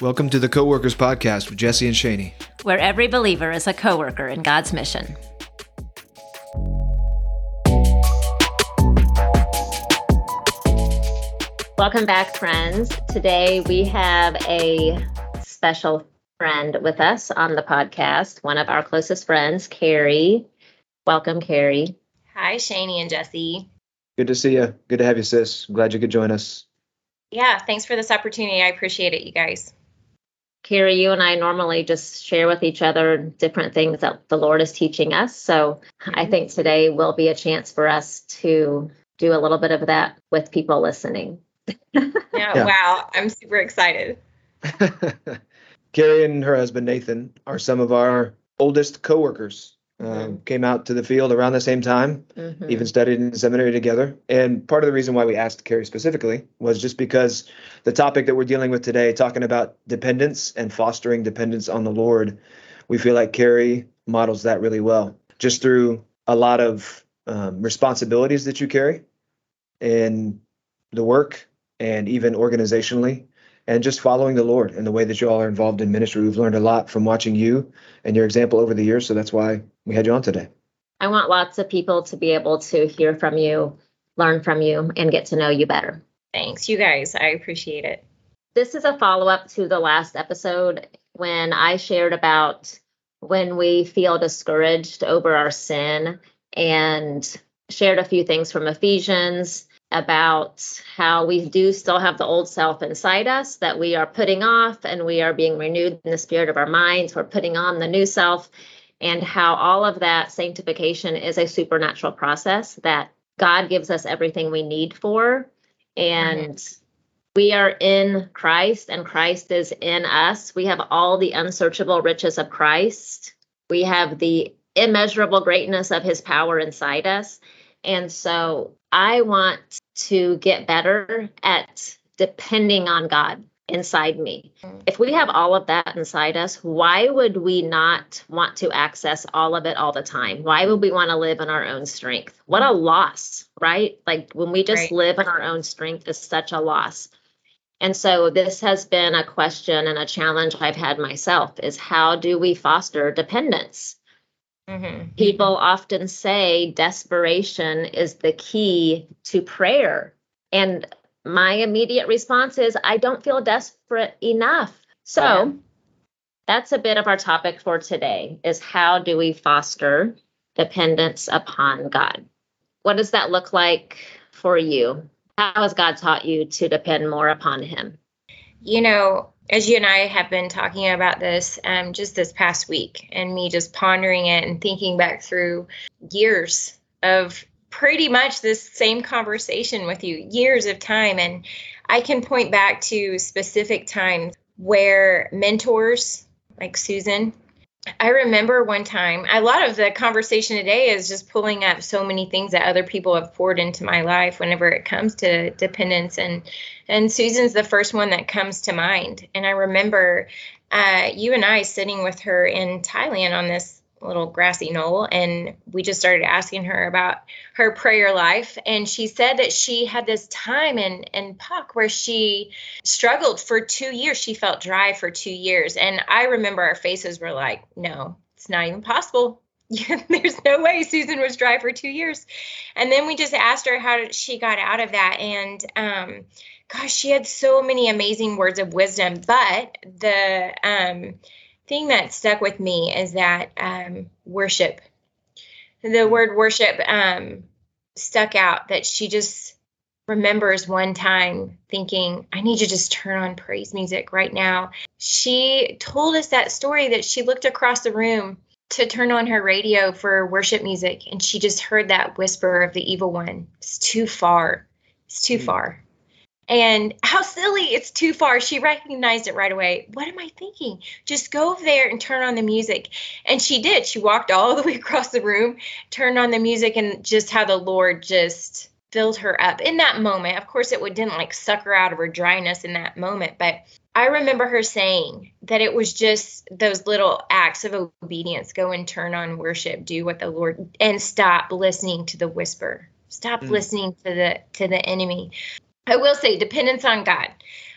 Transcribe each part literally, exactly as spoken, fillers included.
Welcome to the Co-Workers Podcast with Jesse and Shani, where every believer is a co-worker in God's mission. Welcome back, friends. Today we have a special friend with us on the podcast, one of our closest friends, Carrie. Welcome, Carrie. Hi, Shani and Jesse. Good to see you. Good to have you, sis. Glad you could join us. Yeah, thanks for this opportunity. I appreciate it, you guys. Carrie, you and I normally just share with each other different things that the Lord is teaching us. So mm-hmm. I think today will be a chance for us to do a little bit of that with people listening. yeah, yeah. Wow. I'm super excited. Carrie and her husband, Nathan, are some of our oldest coworkers. Um, mm-hmm. Came out to the field around the same time, mm-hmm. even studied in seminary together. And part of the reason why we asked Carrie specifically was just because the topic that we're dealing with today, talking about dependence and fostering dependence on the Lord, we feel like Carrie models that really well, just through a lot of um, responsibilities that you carry in the work and even organizationally, and just following the Lord and the way that you all are involved in ministry. We've learned a lot from watching you and your example over the years. So that's why we had you on today. I want lots of people to be able to hear from you, learn from you, and get to know you better. Thanks, you guys. I appreciate it. This is a follow-up to the last episode when I shared about when we feel discouraged over our sin, and shared a few things from Ephesians about how we do still have the old self inside us that we are putting off, and we are being renewed in the spirit of our minds. We're putting on the new self, and how all of that sanctification is a supernatural process that God gives us everything we need for. And mm-hmm. we are in Christ, and Christ is in us. We have all the unsearchable riches of Christ. We have the immeasurable greatness of his power inside us. And so I want to get better at depending on God inside me. If we have all of that inside us, why would we not want to access all of it all the time? Why would we want to live in our own strength? What a loss, right? Like when we just right. live in our own strength is such a loss. And so this has been a question and a challenge I've had myself, is how do we foster dependence? Mm-hmm. People often say desperation is the key to prayer. And my immediate response is, I don't feel desperate enough. So yeah. That's a bit of our topic for today, is how do we foster dependence upon God? What does that look like for you? How has God taught you to depend more upon him? You know, as you and I have been talking about this um, just this past week, and me just pondering it and thinking back through years of pretty much this same conversation with you, years of time. And I can point back to specific times where mentors like Susan, I remember one time, a lot of the conversation today is just pulling up so many things that other people have poured into my life whenever it comes to dependence. And, and Susan's the first one that comes to mind. And I remember uh, you and I sitting with her in Thailand on this little grassy knoll, and we just started asking her about her prayer life. And she said that she had this time in, in P U C where she struggled for two years. She felt dry for two years. And I remember our faces were like, no, it's not even possible. There's no way Susan was dry for two years. And then we just asked her how she got out of that. And um, gosh, she had so many amazing words of wisdom. But the um thing that stuck with me is that um, worship, the word worship um, stuck out, that she just remembers one time thinking, I need to just turn on praise music right now. She told us that story that she looked across the room to turn on her radio for worship music, and she just heard that whisper of the evil one. It's too far. It's too mm. far. And how silly, it's too far. She recognized it right away. What am I thinking? Just go over there and turn on the music. And she did. She walked all the way across the room, turned on the music, and just how the Lord just filled her up in that moment. Of course, it didn't like suck her out of her dryness in that moment. But I remember her saying that it was just those little acts of obedience. Go and turn on worship, do what the Lord, and stop listening to the whisper. Stop mm. listening to the to the enemy. I will say dependence on God.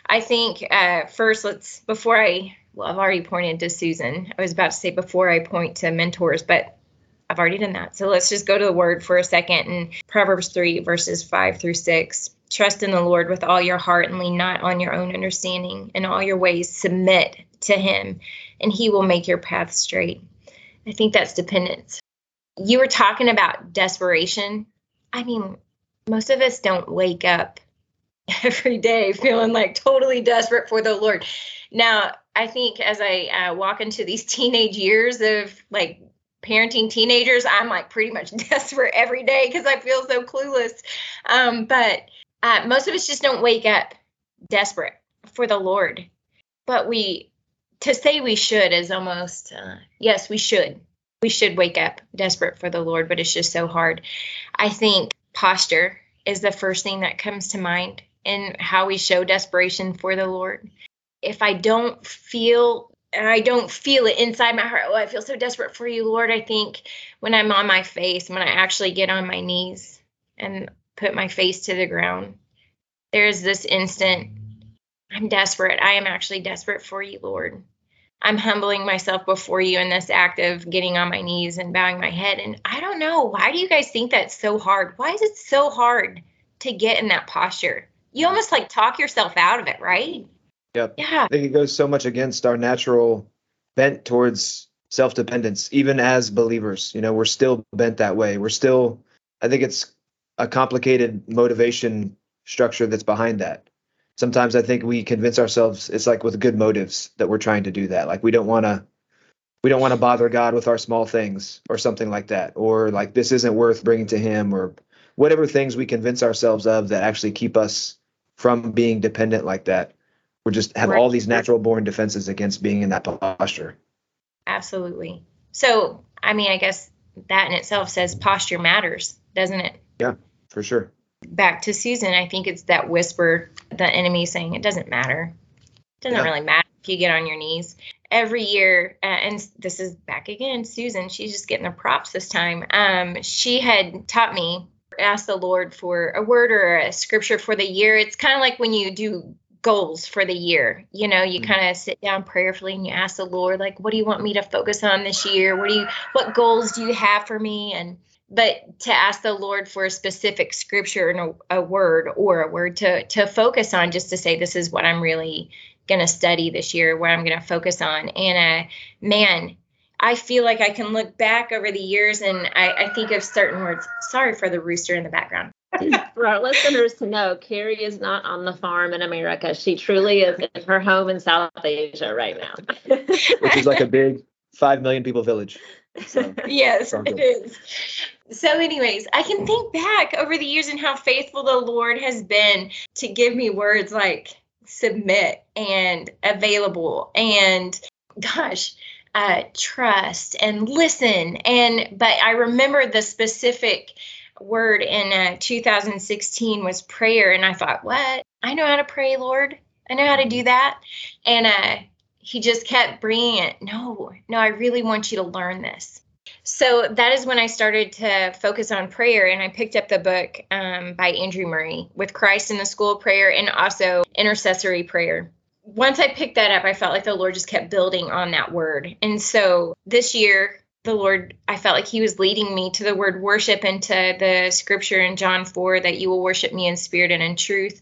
I think uh, first, let's, before I, well, I've already pointed to Susan. I was about to say before I point to mentors, but I've already done that. So let's just go to the word for a second. And Proverbs three, verses five through six. Trust in the Lord with all your heart and lean not on your own understanding. In all your ways, submit to him, and he will make your path straight. I think that's dependence. You were talking about desperation. I mean, most of us don't wake up every day feeling like totally desperate for the Lord. Now, I think as I uh, walk into these teenage years of like parenting teenagers, I'm like pretty much desperate every day because I feel so clueless. Um, but uh, most of us just don't wake up desperate for the Lord. But we, to say we should is almost, uh, yes, we should. We should wake up desperate for the Lord, but it's just so hard. I think posture is the first thing that comes to mind in how we show desperation for the Lord. If I don't feel, and I don't feel it inside my heart, oh, I feel so desperate for you, Lord. I think when I'm on my face, when I actually get on my knees and put my face to the ground, there's this instant, I'm desperate. I am actually desperate for you, Lord. I'm humbling myself before you in this act of getting on my knees and bowing my head. And I don't know, why do you guys think that's so hard? Why is it so hard to get in that posture? You almost like talk yourself out of it, right? Yep. Yeah. I think it goes so much against our natural bent towards self-dependence, even as believers. You know, we're still bent that way. We're still, I think it's a complicated motivation structure that's behind that. Sometimes I think we convince ourselves it's like with good motives that we're trying to do that. Like we don't want to, we don't want to bother God with our small things or something like that. Or like this isn't worth bringing to him, or whatever things we convince ourselves of that actually keep us from being dependent like that. We just have Right. all these natural born defenses against being in that posture. Absolutely. So, I mean, I guess that in itself says posture matters, doesn't it? Yeah, for sure. Back to Susan, I think it's that whisper, the enemy saying it doesn't matter. It doesn't Yeah. really matter if you get on your knees. Every year, uh, and this is back again, Susan, she's just getting the props this time. Um, she had taught me, ask the Lord for a word or a scripture for the year. It's kind of like when you do goals for the year, you know, you mm-hmm. kind of sit down prayerfully and you ask the Lord, like, what do you want me to focus on this year? What do you, what goals do you have for me? And But to ask the Lord for a specific scripture and a, a word or a word to to focus on, just to say, this is what I'm really going to study this year, what I'm going to focus on. And uh, man, I feel like I can look back over the years and I, I think of certain words. Sorry for the rooster in the background. For our listeners to know, Carrie is not on the farm in America. She truly is in her home in South Asia right now. Which is like a big five million people village. So, yes, it is. So anyways, I can think back over the years and how faithful the Lord has been to give me words like submit and available and gosh, uh, trust and listen. And but I remember the specific word in uh, two thousand sixteen was prayer. And I thought, what? I know how to pray, Lord. I know how to do that. And uh, he just kept bringing it. No, no, I really want you to learn this. So that is when I started to focus on prayer, and I picked up the book um, by Andrew Murray, With Christ in the School of Prayer, and also Intercessory Prayer. Once I picked that up, I felt like the Lord just kept building on that word. And so this year, the Lord, I felt like he was leading me to the word worship and to the scripture in John four, that you will worship me in spirit and in truth.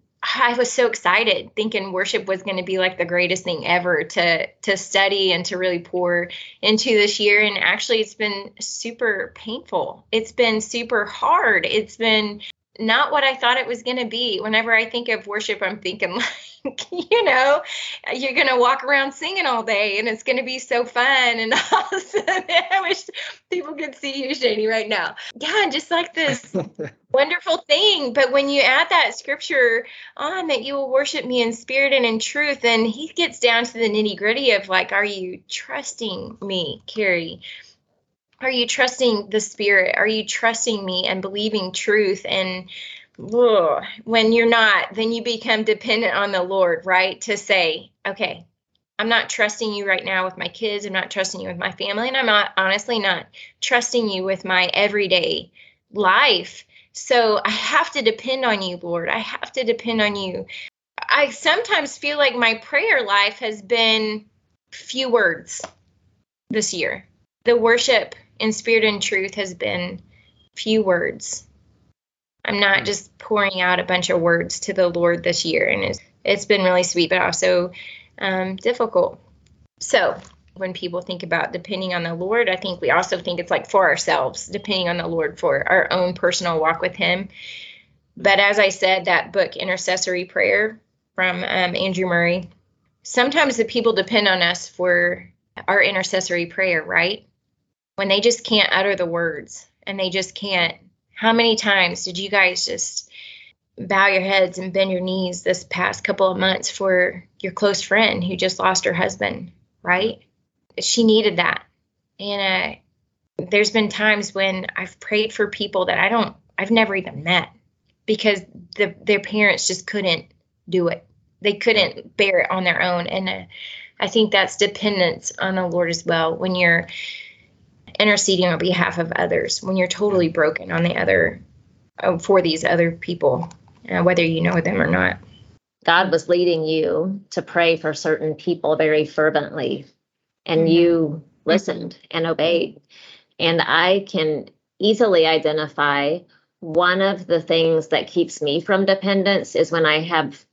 I was so excited, thinking worship was going to be like the greatest thing ever to to study and to really pour into this year. And actually, it's been super painful. It's been super hard. It's been not what I thought it was going to be. Whenever I think of worship, I'm thinking like, you know, you're going to walk around singing all day and it's going to be so fun and awesome. I wish people could see you, Shani, right now. Yeah, just like this wonderful thing. But when you add that scripture on, that you will worship me in spirit and in truth, then he gets down to the nitty gritty of like, are you trusting me, Carrie? Are you trusting the Spirit? Are you trusting me and believing truth? And ugh, when you're not, then you become dependent on the Lord, right? To say, okay, I'm not trusting you right now with my kids. I'm not trusting you with my family. And I'm not, honestly not trusting you with my everyday life. So I have to depend on you, Lord. I have to depend on you. I sometimes feel like my prayer life has been few words this year. The worship in spirit and truth has been few words. I'm not just pouring out a bunch of words to the Lord this year, and it's, it's been really sweet, but also um, difficult. So when people think about depending on the Lord, I think we also think it's like for ourselves, depending on the Lord for our own personal walk with him. But as I said, that book, Intercessory Prayer from um, Andrew Murray, sometimes the people depend on us for our intercessory prayer, right? When they just can't utter the words and they just can't. How many times did you guys just bow your heads and bend your knees this past couple of months for your close friend who just lost her husband, right? She needed that. And uh, there's been times when I've prayed for people that I don't, I've never even met because the, their parents just couldn't do it. They couldn't bear it on their own. And uh, I think that's dependence on the Lord as well. When you're interceding on behalf of others, when you're totally broken on the other, uh, for these other people, uh, whether you know them or not. God was leading you to pray for certain people very fervently, and mm-hmm. you listened and obeyed. And I can easily identify one of the things that keeps me from dependence is when I have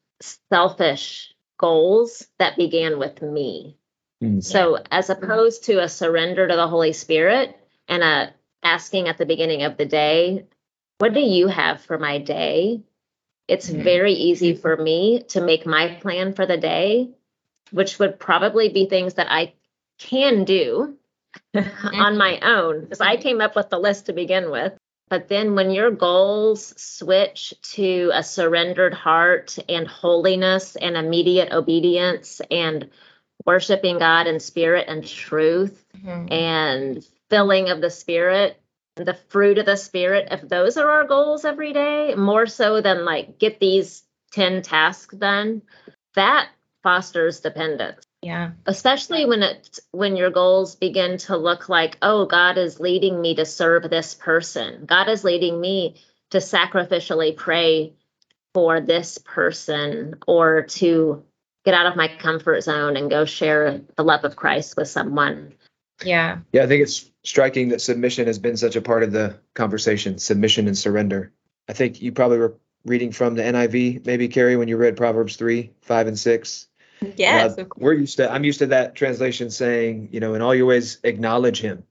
selfish goals that began with me. Mm-hmm. So as opposed to a surrender to the Holy Spirit and a asking at the beginning of the day, what do you have for my day? It's mm-hmm. very easy for me to make my plan for the day, which would probably be things that I can do mm-hmm. on my own, because I came up with the list to begin with. But then when your goals switch to a surrendered heart and holiness and immediate obedience and worshiping God in spirit and truth mm-hmm. and filling of the Spirit, the fruit of the Spirit, if those are our goals every day, more so than like get these ten tasks done, that fosters dependence. Yeah. Especially when it when your goals begin to look like, oh, God is leading me to serve this person. God is leading me to sacrificially pray for this person, or to get out of my comfort zone and go share the love of Christ with someone. Yeah. Yeah, I think it's striking that submission has been such a part of the conversation, submission and surrender. I think you probably were reading from the N I V, maybe, Carrie, when you read Proverbs three, five, and six. Yes. Uh, we're used to, I'm used to that translation saying, you know, in all your ways, acknowledge him,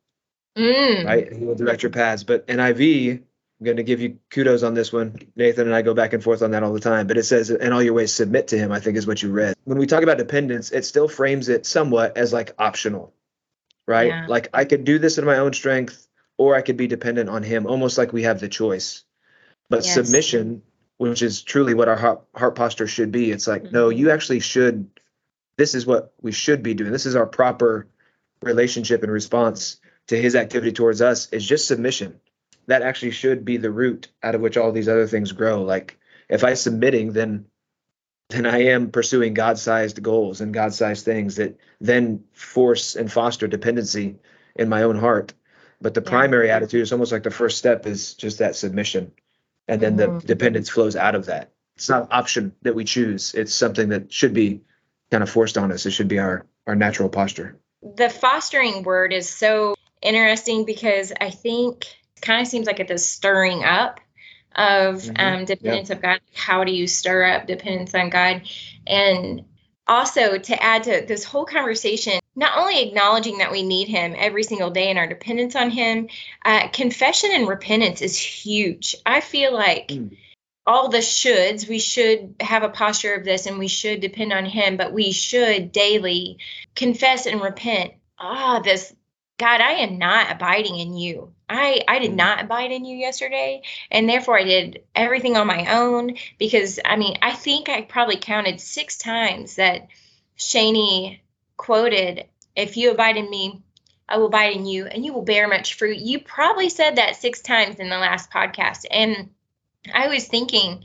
mm. right? And he will direct your paths. But N I V, I'm going to give you kudos on this one. Nathan and I go back and forth on that all the time. But it says, in all your ways, submit to him, I think is what you read. When we talk about dependence, it still frames it somewhat as like optional, right? Yeah. Like I could do this in my own strength, or I could be dependent on him, almost like we have the choice. But yes. Submission, which is truly what our heart, heart posture should be, it's like, mm-hmm. no, you actually should, this is what we should be doing. This is our proper relationship and response to his activity towards us, is just submission. That actually should be the root out of which all these other things grow. Like if I'm submitting, then then I am pursuing God-sized goals and God-sized things that then force and foster dependency in my own heart. But the yeah. primary attitude is almost like the first step is just that submission. And then mm-hmm. the dependence flows out of that. It's not an option that we choose. It's something that should be kind of forced on us. It should be our, our natural posture. The fostering word is so interesting because I think it kind of seems like it's a stirring up of mm-hmm. um, dependence yeah. of God. How do you stir up dependence on God? And also to add to this whole conversation, not only acknowledging that we need him every single day and our dependence on him, uh, confession and repentance is huge. I feel like mm. all the shoulds, we should have a posture of this and we should depend on him, but we should daily confess and repent. Ah, this, God, I am not abiding in you. I, I did not abide in you yesterday, and therefore I did everything on my own because, I mean, I think I probably counted six times that Shani quoted, if you abide in me, I will abide in you, and you will bear much fruit. You probably said that six times in the last podcast, and I was thinking,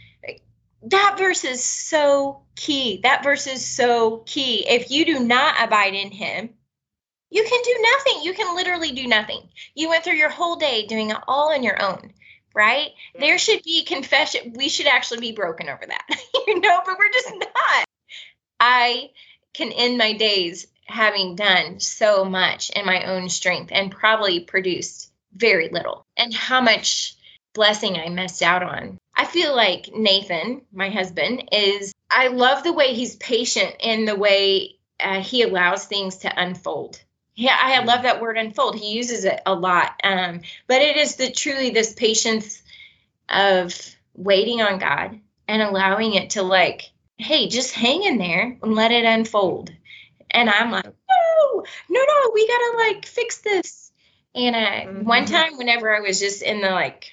that verse is so key. That verse is so key. If you do not abide in him, you can do nothing. You can literally do nothing. You went through your whole day doing it all on your own, right? Yeah. There should be confession. We should actually be broken over that, you know, but we're just not. I can end my days having done so much in my own strength and probably produced very little, and how much blessing I missed out on. I feel like Nathan, my husband, is, I love the way he's patient in the way uh, he allows things to unfold. Yeah, I love that word unfold. He uses it a lot. Um, but it is the truly this patience of waiting on God and allowing it to, like, hey, just hang in there and let it unfold. And I'm like, no, no, no, we gotta like fix this. And uh, mm-hmm. one time, whenever I was just in the like,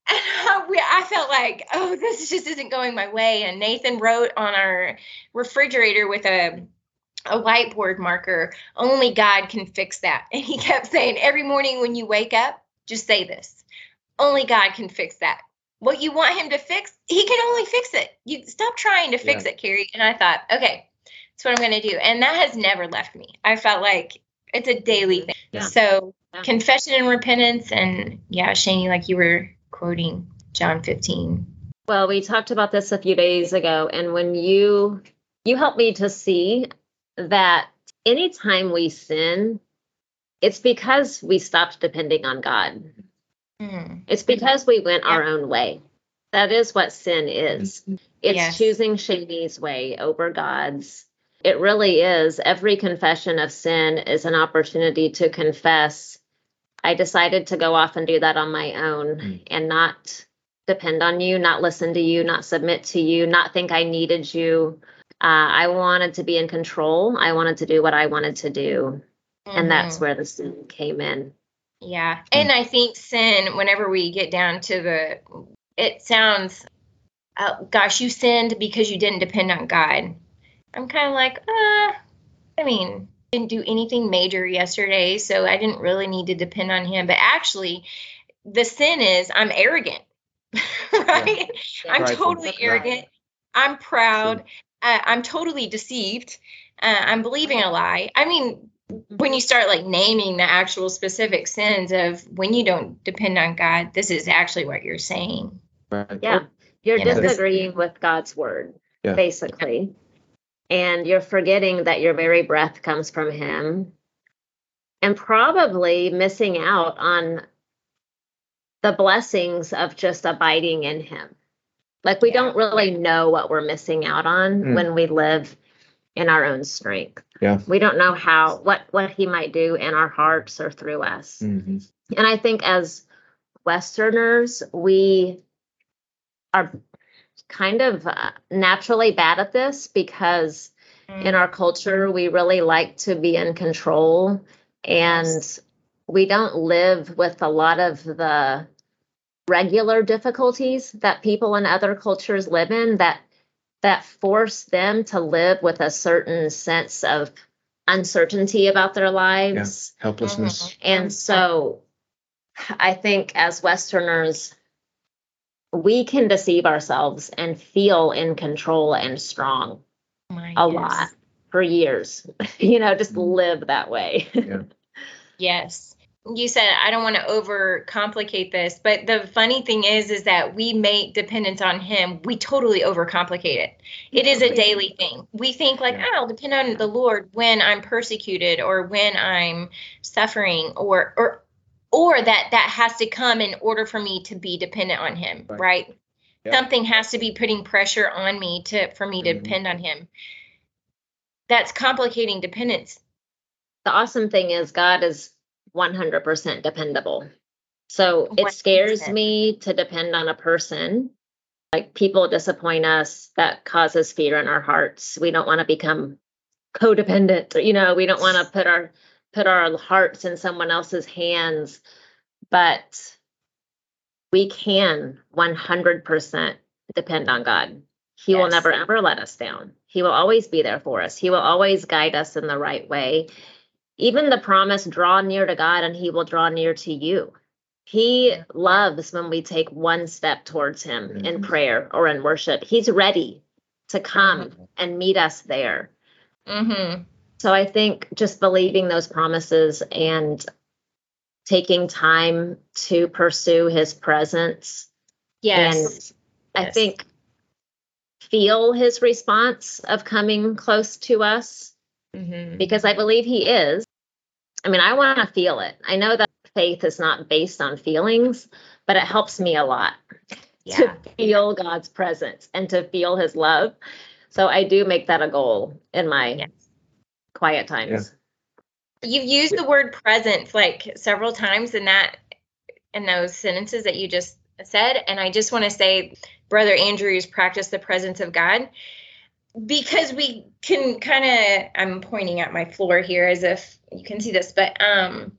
I felt like, oh, this just isn't going my way. And Nathan wrote on our refrigerator with a a whiteboard marker, only God can fix that. And he kept saying, every morning when you wake up, just say this, only God can fix that. What you want him to fix, he can only fix it. You stop trying to fix yeah. it, Carrie. And I thought, okay, that's what I'm going to do. And that has never left me. I felt like it's a daily thing. Yeah. So yeah. confession and repentance. And yeah, Shani, like you were quoting John fifteen. Well, we talked about this a few days ago. And when you, you helped me to see that anytime we sin, it's because we stopped depending on God. Mm. It's because we went yeah. our own way. That is what sin is. It's yes. choosing Shani's way over God's. It really is. Every confession of sin is an opportunity to confess, I decided to go off and do that on my own mm. and not depend on you, not listen to you, not submit to you, not think I needed you. Uh, I wanted to be in control. I wanted to do what I wanted to do. Mm-hmm. And that's where the sin came in. Yeah. And I think sin, whenever we get down to the, it sounds, uh, gosh, you sinned because you didn't depend on God. I'm kind of like, uh, I mean, didn't do anything major yesterday, so I didn't really need to depend on him. But actually, the sin is I'm arrogant, right? Yeah. I'm right. totally That's arrogant. Right. I'm proud. Uh, I'm totally deceived. Uh, I'm believing a lie. I mean, when you start like naming the actual specific sins of when you don't depend on God, this is actually what you're saying. Right. Yeah. You're you disagreeing know. with God's word, yeah. basically. And you're forgetting that your very breath comes from him, and probably missing out on the blessings of just abiding in him. Like we yeah. don't really know what we're missing out on mm. when we live in our own strength. Yeah. We don't know how, what, what he might do in our hearts or through us. Mm-hmm. And I think as Westerners, we are kind of uh, naturally bad at this because mm. in our culture, we really like to be in control, and yes. we don't live with a lot of the regular difficulties that people in other cultures live in that that force them to live with a certain sense of uncertainty about their lives. Yeah. Helplessness. Mm-hmm. And so I think as Westerners, we can deceive ourselves and feel in control and strong My a yes. lot for years, you know, just live that way. Yeah. Yes. You said, I don't want to overcomplicate this, but the funny thing is, is that we make dependence on him. We totally overcomplicate it. It is a daily thing. We think like, yeah. oh, I'll depend on the Lord when I'm persecuted or when I'm suffering or, or, or that that has to come in order for me to be dependent on him, right? right? Yeah. Something has to be putting pressure on me to, for me to mm-hmm. depend on him. That's complicating dependence. The awesome thing is God is one hundred percent dependable. So it scares me to depend on a person. Like people disappoint us, that causes fear in our hearts. We don't want to become codependent. You know, we don't want to put our put our hearts in someone else's hands, but we can one hundred percent depend on God. He yes. will never, ever let us down. He will always be there for us. He will always guide us in the right way. Even the promise, draw near to God and he will draw near to you. He loves when we take one step towards him mm-hmm. in prayer or in worship. He's ready to come mm-hmm. and meet us there. Mm-hmm. So I think just believing those promises and taking time to pursue his presence. Yes. And I Yes. think feel his response of coming close to us, Mm-hmm. because I believe he is. I mean, I want to feel it. I know that faith is not based on feelings, but it helps me a lot Yeah. to feel God's presence and to feel his love. So I do make that a goal in my Yes. quiet times. You've used the word presence like several times in that, in those sentences that you just said. And I just want to say, Brother Andrew's practice the presence of God, because we can kind of, I'm pointing at my floor here as if you can see this, but um,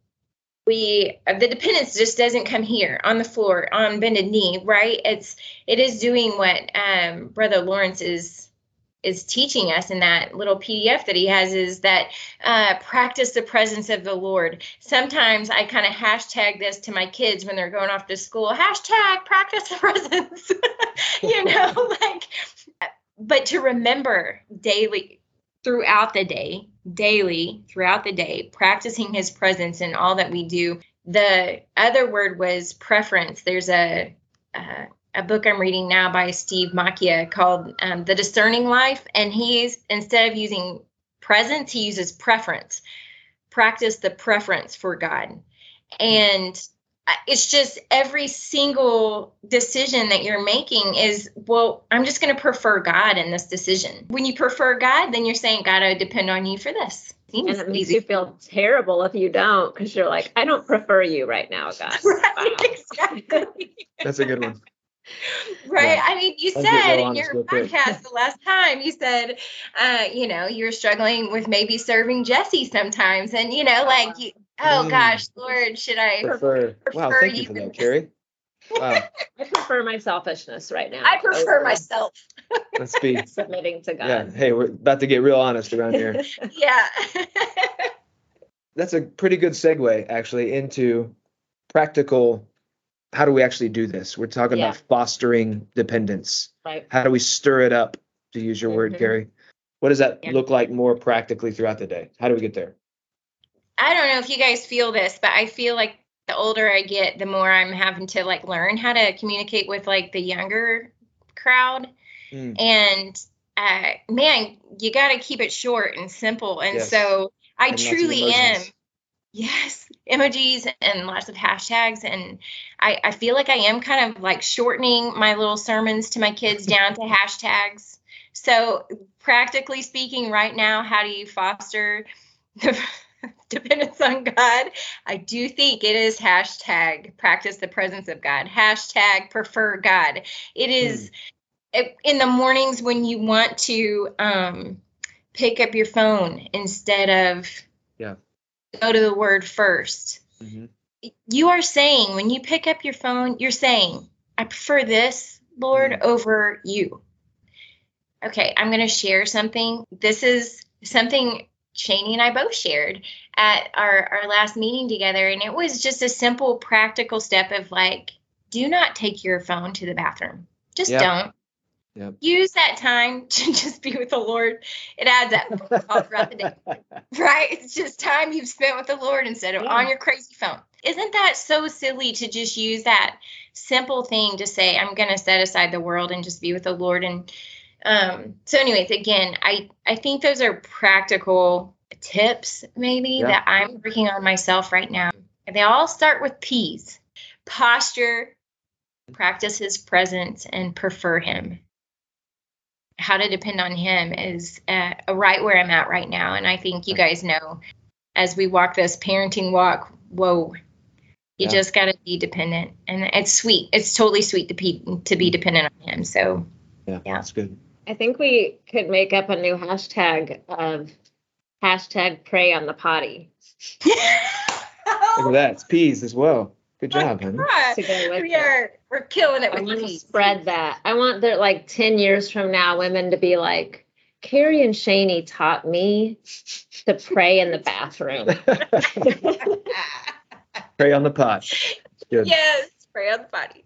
we, the dependence just doesn't come here on the floor, on bended knee, right? It's, it is doing what um, Brother Lawrence is is teaching us in that little P D F that he has, is that uh, practice the presence of the Lord. Sometimes I kind of hashtag this to my kids when they're going off to school, hashtag practice the presence, you know, like, but to remember daily throughout the day, daily throughout the day, practicing his presence in all that we do. The other word was preference. There's a, uh, a book I'm reading now by Steve Macchia called um, The Discerning Life. And he's, instead of using presence, he uses preference. Practice the preference for God. And it's just every single decision that you're making is, well, I'm just going to prefer God in this decision. When you prefer God, then you're saying, God, I depend on you for this. And it makes you feel terrible if you don't, because you're like, I don't prefer you right now, God. Right, Wow. exactly. That's a good one. Right. Yeah. I mean, you I'll get said real in honest your real quick. podcast the last time, you said, uh, you know, you were struggling with maybe serving Jesse sometimes. And, you know, like, you, oh Mm. gosh, Lord, should I Prefer. Wow, prefer thank you you for in that, this? Carrie. Wow, I prefer my selfishness right now. I prefer over myself. let's be. submitting to Yeah, God. hey, we're about to get real honest around here. Yeah. That's a pretty good segue, actually, into practical. How do we actually do this? We're talking Yeah. about fostering dependence. Right. How do we stir it up, to use your word, Mhm. Carrie? What does that Yeah. look like more practically throughout the day? How do we get there? I don't know if you guys feel this, but I feel like the older I get, the more I'm having to like learn how to communicate with like the younger crowd. Mm. And uh, man, you got to keep it short and simple. And Yes. so I And lots of truly am. emojis. Yes, emojis and lots of hashtags. And I, I feel like I am kind of like shortening my little sermons to my kids down to hashtags. So practically speaking right now, how do you foster the dependence on God? I do think it is hashtag practice the presence of God, hashtag prefer God. It is mm. in the mornings when you want to um, pick up your phone instead of Yeah. go to the word first. Mm-hmm. You are saying, when you pick up your phone, you're saying, I prefer this, Lord, Mm. over you. Okay, I'm going to share something. This is something Shani and I both shared at our, our last meeting together. And it was just a simple, practical step of like, do not take your phone to the bathroom. Just Yeah. don't. Yep. Use that time to just be with the Lord. It adds up all throughout the day, right? It's just time you've spent with the Lord instead of Yeah. on your crazy phone. Isn't that so silly to just use that simple thing to say, I'm going to set aside the world and just be with the Lord? And um, so anyways, again, I, I think those are practical tips maybe Yeah. that I'm working on myself right now. And they all start with P's: posture, practice his presence, and prefer him. How to depend on him is uh, right where I'm at right now. And I think you guys know, as we walk this parenting walk, whoa, you Yeah. just got to be dependent. And it's sweet. It's totally sweet to be, to be dependent on him. So, Yeah, yeah. that's good. I think we could make up a new hashtag of hashtag pray on the potty. Look at that. It's peas as well. Good job, honey. To go with We it. are, we're killing it I with want to peas. spread that. I want there like ten years from now, women to be like, Carrie and Shani taught me to pray in the bathroom. Pray on the pot. Good. Yes, pray on the body.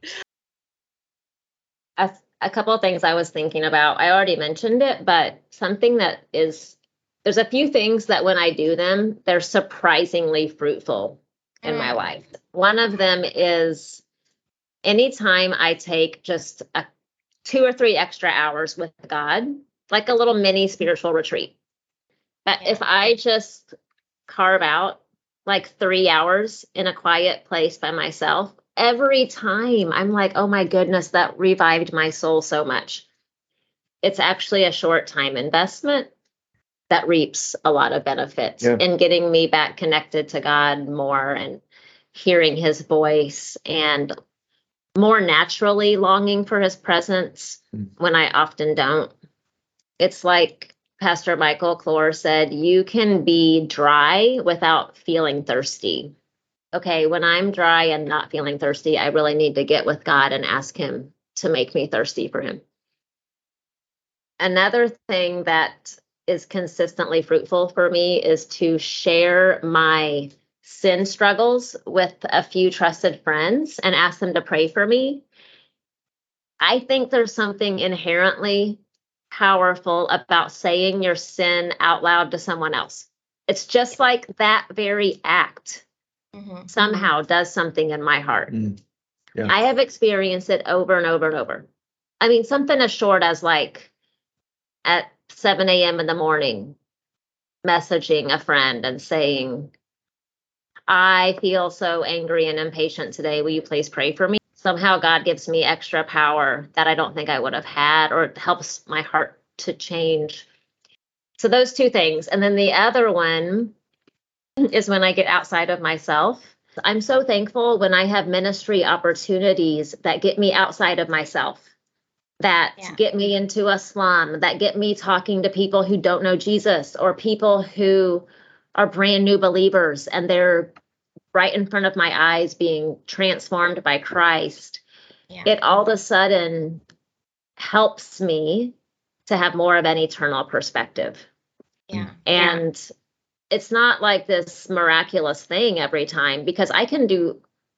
a, a couple of things I was thinking about. I already mentioned it, but something that is, there's a few things that when I do them, they're surprisingly fruitful. in my Mm. life. One of them is anytime I take just a two or three extra hours with God, like a little mini spiritual retreat. But Yeah. if I just carve out like three hours in a quiet place by myself, every time I'm like, oh my goodness, that revived my soul so much. It's actually a short time investment that reaps a lot of benefits Yeah. in getting me back connected to God more and hearing his voice and more naturally longing for his presence Mm. when I often don't. It's like Pastor Michael Clore said, you can be dry without feeling thirsty. Okay, when I'm dry and not feeling thirsty, I really need to get with God and ask him to make me thirsty for him. Another thing that is consistently fruitful for me is to share my sin struggles with a few trusted friends and ask them to pray for me. I think there's something inherently powerful about saying your sin out loud to someone else. It's just like that very act Mhm. somehow does something in my heart. Mm. Yeah. I have experienced it over and over and over. I mean, something as short as like at seven a.m. in the morning, messaging a friend and saying, I feel so angry and impatient today. Will you please pray for me? Somehow God gives me extra power that I don't think I would have had, or it helps my heart to change. So those two things. And then the other one is when I get outside of myself. I'm so thankful when I have ministry opportunities that get me outside of myself, that Yeah. get me into a slum, that get me talking to people who don't know Jesus or people who are brand new believers and they're right in front of my eyes being transformed by Christ. Yeah. It all of a sudden helps me to have more of an eternal perspective. Yeah. And it's not like this miraculous thing every time, because I can do,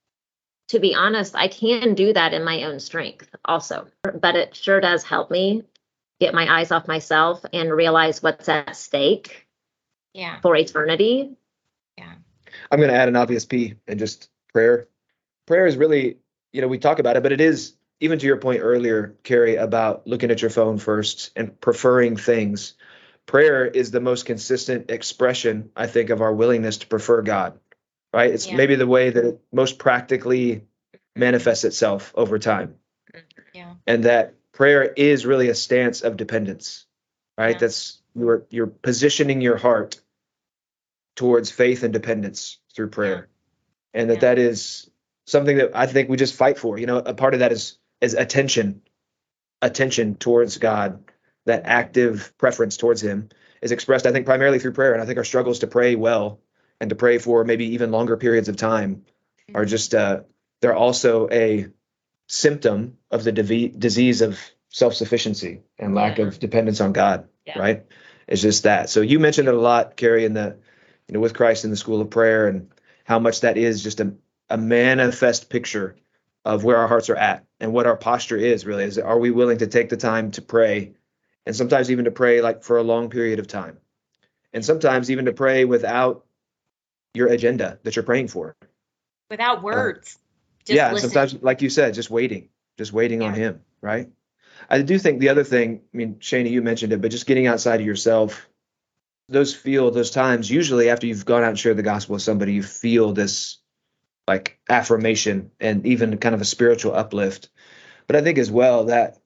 to be honest, I can do that in my own strength also. But it sure does help me get my eyes off myself and realize what's at stake Yeah. for eternity. Yeah. I'm going to add an obvious P and just prayer. Prayer is really, you know, we talk about it, but it is, even to your point earlier, Carrie, about looking at your phone first and preferring things. Prayer is the most consistent expression, I think, of our willingness to prefer God, right? It's Yeah. maybe the way that it most practically manifests itself over time. Yeah. And that prayer is really a stance of dependence, right? Yeah. That's you're you're positioning your heart towards faith and dependence through prayer. And that Yeah. that is something that I think we just fight for. You know, a part of that is is attention, attention towards God. That active preference towards him is expressed, I think, primarily through prayer. And I think our struggles to pray well and to pray for maybe even longer periods of time are just, uh, they're also a symptom of the div- disease of self-sufficiency and lack Yeah. of dependence on God, Yeah. right? It's just that. So you mentioned it a lot, Carrie, in the, you know, with Christ in the School of Prayer, and how much that is just a, a manifest picture of where our hearts are at and what our posture is really. Is, are we willing to take the time to pray, and sometimes even to pray like for a long period of time, and sometimes even to pray without your agenda that you're praying for. Without Uh, words. Just yeah, and listen. sometimes, like you said, just waiting, just waiting on Yeah. him, right? I do think the other thing, I mean, Shana, you mentioned it, but just getting outside of yourself, those feel, those times, usually after you've gone out and shared the gospel with somebody, you feel this like affirmation and even kind of a spiritual uplift. But I think as well that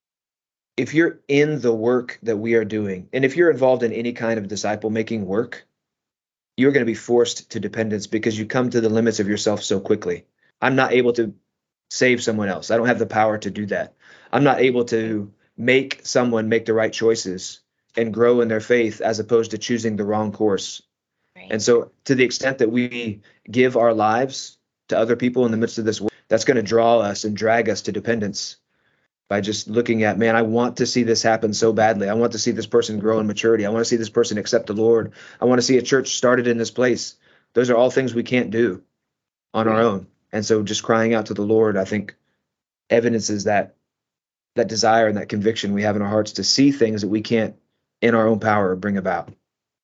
if you're in the work that we are doing, and if you're involved in any kind of disciple making work, you're going to be forced to dependence because you come to the limits of yourself so quickly. I'm not able to save someone else. I don't have the power to do that. I'm not able to make someone make the right choices and grow in their faith as opposed to choosing the wrong course. Right. And so to the extent that we give our lives to other people in the midst of this work, that's going to draw us and drag us to dependence by just looking at, man, I want to see this happen so badly. I want to see this person grow in maturity. I want to see this person accept the Lord. I want to see a church started in this place. Those are all things we can't do on our own. And so just crying out to the Lord, I think, evidences that that desire and that conviction we have in our hearts to see things that we can't in our own power bring about.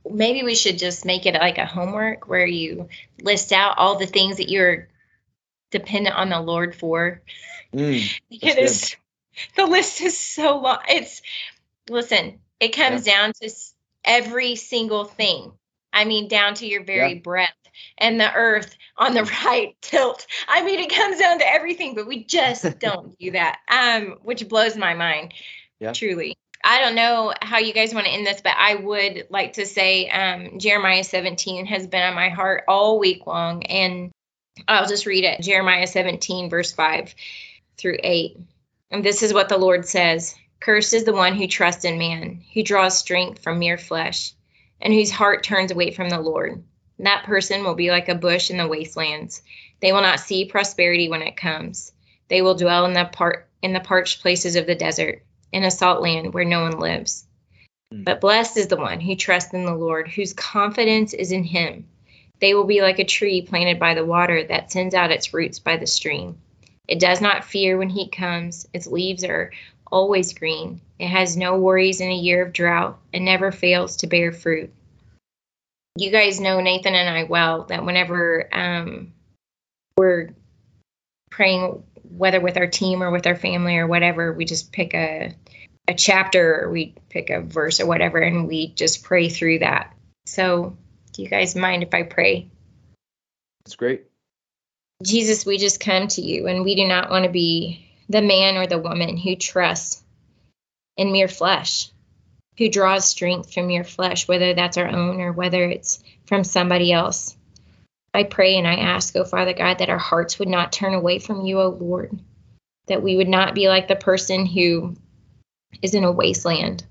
maybe we should just make it like a homework where you list out all the things that you're dependent on the Lord for. Mm, It is, the list is so long. It's, listen, it comes yeah. down to every single thing. I mean, down to your very yeah. breath and the earth on the right tilt. I mean, it comes down to everything, but we just don't do that, um, which blows my mind, yeah. truly. I don't know how you guys want to end this, but I would like to say um, Jeremiah seventeen has been on my heart all week long, and I'll just read it. Jeremiah seventeen, verse five through eight. And this is what the Lord says. Cursed is the one who trusts in man, who draws strength from mere flesh, and whose heart turns away from the Lord. That person will be like a bush in the wastelands. They will not see prosperity when it comes. They will dwell in the par- in the parched places of the desert, in a salt land where no one lives. Mm. But blessed is the one who trusts in the Lord, whose confidence is in him. They will be like a tree planted by the water that sends out its roots by the stream. It does not fear when heat comes. Its leaves are always green. It has no worries in a year of drought and never fails to bear fruit. You guys know Nathan and I well, that whenever um, we're praying, whether with our team or with our family or whatever, we just pick a, a chapter or we pick a verse or whatever, and we just pray through that. So do you guys mind if I pray? That's great. Jesus, we just come to you, and we do not want to be the man or the woman who trusts in mere flesh, who draws strength from mere flesh, whether that's our own or whether it's from somebody else. I pray and I ask, oh Father God, that our hearts would not turn away from you, oh Lord, that we would not be like the person who is in a wasteland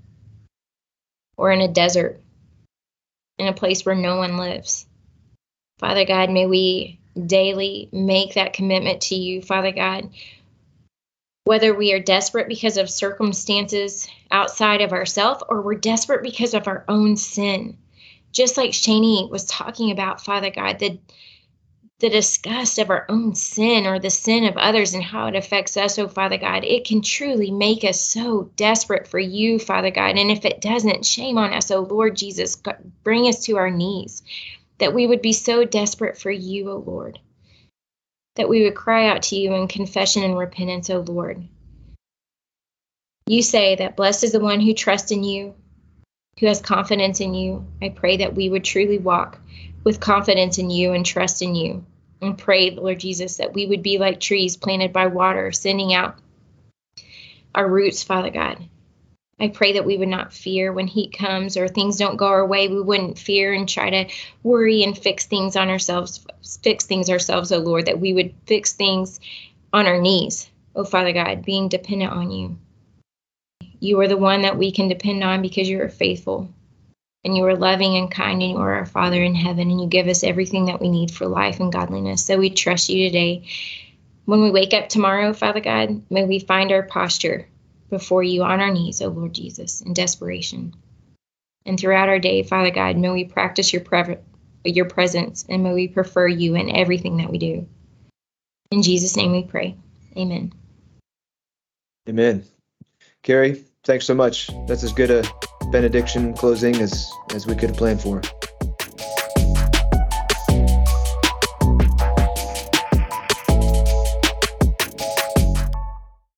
or in a desert, in a place where no one lives. Father God, may we daily make that commitment to you, Father God, whether we are desperate because of circumstances outside of ourselves or we're desperate because of our own sin. Just like Shani was talking about, Father God, the, the disgust of our own sin or the sin of others and how it affects us, oh Father God, it can truly make us so desperate for you, Father God. And if it doesn't, shame on us, oh Lord Jesus, bring us to our knees, that we would be so desperate for you, oh Lord, that we would cry out to you in confession and repentance, oh Lord. You say that blessed is the one who trusts in you, who has confidence in you. I pray that we would truly walk with confidence in you and trust in you. And pray, Lord Jesus, that we would be like trees planted by water, sending out our roots, Father God. I pray that we would not fear when heat comes or things don't go our way. We wouldn't fear and try to worry and fix things on ourselves, fix things ourselves, oh Lord, that we would fix things on our knees, oh Father God, being dependent on you. You are the one that we can depend on because you are faithful and you are loving and kind and you are our Father in heaven and you give us everything that we need for life and godliness. So we trust you today. When we wake up tomorrow, Father God, may we find our posture before you on our knees, oh Lord Jesus, in desperation. And throughout our day, Father God, may we practice your, pre- your presence and may we prefer you in everything that we do. In Jesus' name we pray. Amen. Amen. Carrie, thanks so much. That's as good a benediction closing as, as we could have planned for.